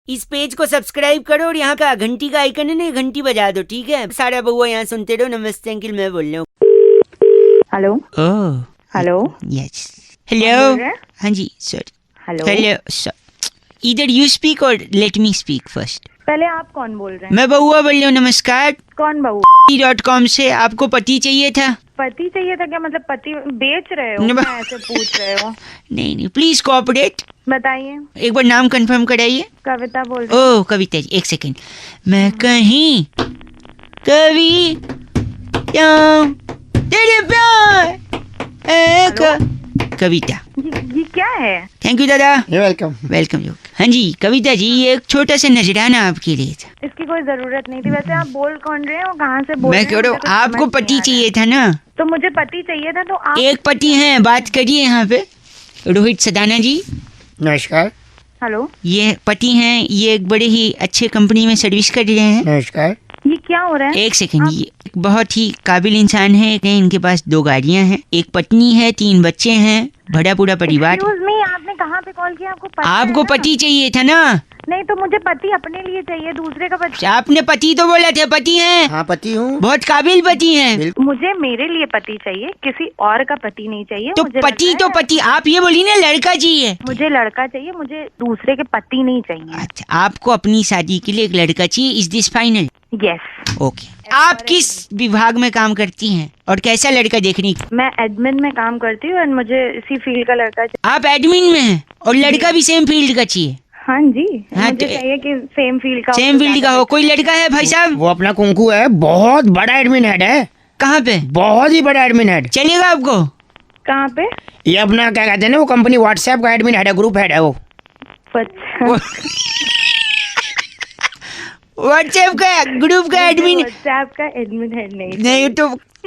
इस पेज को सब्सक्राइब करो और यहाँ का घंटी का आइकन है ना, घंटी बजा दो, ठीक है? सारा बहुआ यहाँ सुनते रहो। नमस्ते अंकिल, मैं बोल रहा हूँ। हेलो ओह हेलो यस बोल हेलो रहे हैं? हाँ जी सर हेलो हेलो सर इधर यू स्पीक और लेट मी स्पीक फर्स्ट। पहले आप कौन बोल रहे हैं? मैं बहुआ बोल रहा हूँ। नमस्कार कौन बहू? .com से आपको पति चाहिए था? पति चाहिए था क्या? मतलब पति बेच रहे हो? न- क्या ऐसे पूछ रहे हो? नहीं नहीं प्लीज कोऑपरेट। बताइए। एक बार नाम कंफर्म कराइए। कविता बोल रही हूँ। ओह कविता जी, एक सेकेंड। मैं कहीं कवि जाऊं तेरे प्यार कविता। ये क्या है? थैंक यू दादा। वेलकम। वेलकम। हाँ जी कविता जी, ये एक छोटा सा नजराना आपके लिए था। इसकी कोई जरूरत नहीं थी। वैसे आप बोल कौन रहे हो? कहाँ से बोल मैं रहे कह हो? रहा हूँ मुझे कुछ आपको समझ नहीं पति आ रहा चाहिए है। था ना? तो मुझे पति चाहिए था, तो आप एक पति हैं, बात करिए यहाँ पे। रोहित सदाना जी, नमस्कार। हेलो, ये पति हैं, ये एक बड़े ही अच्छे कंपनी में सर्विस कर रहे हैं। नमस्कार। ये क्या हो रहा है? एक सेकंड, ये एक बहुत ही काबिल इंसान है। इनके पास 2 गाड़ियां हैं, एक पत्नी है, 3 बच्चे हैं, भरा पूरा परिवार। Excuse me, आपने कहाँ पे कॉल किया? आपको पता है आपको ना? पति चाहिए था ना? नहीं, तो मुझे पति अपने लिए चाहिए, दूसरे का पति। आपने पति तो बोला था, पति हैं, हाँ पति हूँ। बहुत काबिल पति हैं। मुझे मेरे लिए पति चाहिए, किसी और का पति नहीं चाहिए। तो मुझे पति लग तो रहा है- पति, आप ये बोली ना लड़का चाहिए। मुझे लड़का चाहिए, मुझे दूसरे के पति नहीं चाहिए। अच्छा, आपको अपनी शादी के लिए एक लड़का चाहिए। Is this final? Yes. Okay. आप किस विभाग में काम करती हैं और कैसा लड़का देखनी? मैं एडमिन में काम करती हूँ और मुझे इसी फील्ड का लड़का चाहिए। आप एडमिन में हैं और लड़का भी सेम फील्ड का चाहिए? हाँ जी, हाँ, मुझे तो- चाहिए कि सेम फील्ड का हो, सेम तो फील्ड का ज्यादा हो। better कोई है। लड़का है भाई साहब? वो अपना कुंकू है, बहुत बड़ा एडमिन हेड है, कहाँ पे? बहुत ही बड़ा एडमिन हेड। चलेगा आपको? कहाँ पे? ये अपना क्या कहते हैं ना, वो कंपनी व्हाट्सएप का एडमिन हेड है, ग्रुप हेड है वो। अच्छा। व्हाट्सएप का ग्रुप का एडमिन? व्हाट्सएप का एडमिन है? नहीं नहीं तो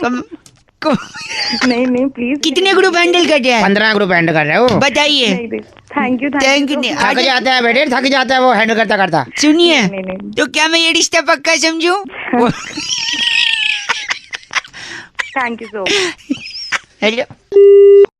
नहीं प्लीज। कितने ग्रुप हैंडल कर रहा है? 15 ग्रुप हैंडल कर रहे हो। बताइए। थैंक यू Thank you, नहीं, थक जाता है बेटे, थक जाता है वो हैंडल करता करता। सुनिए, नहीं। तो क्या मैं ये रिश्ता पक्का समझूं? Thank you so much. Hello.